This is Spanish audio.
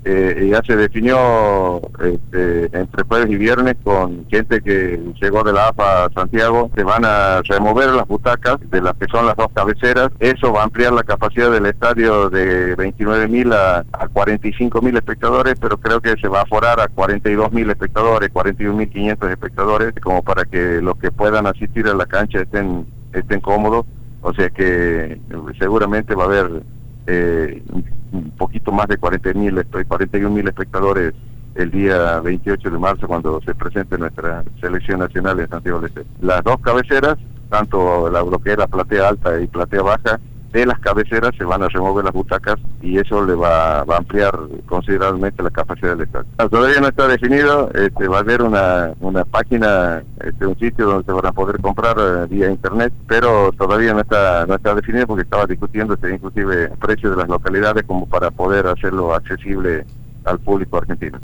ya se definió entre jueves y viernes con gente que llegó de la AFA a Santiago. Se van a remover las butacas de las que son las dos cabeceras. Eso va a ampliar la capacidad del estadio de 29.000 a 45.000 espectadores, pero creo que se va a aforar a 42.000 espectadores, 41.500 espectadores, como para que los que puedan asistir a la cancha estén cómodos. O sea que seguramente va a haber un poquito más de 41.000 espectadores el día 28 de marzo cuando se presente nuestra selección nacional en Santiago del Estero. Las dos cabeceras, tanto lo que es la platea alta y platea baja, de las cabeceras se van a remover las butacas y eso le va a ampliar considerablemente la capacidad del estadio. Todavía no está definido, va a haber una página, un sitio donde se van a poder comprar vía internet, pero todavía no está definido porque estaba discutiendo inclusive el precio de las localidades como para poder hacerlo accesible al público argentino.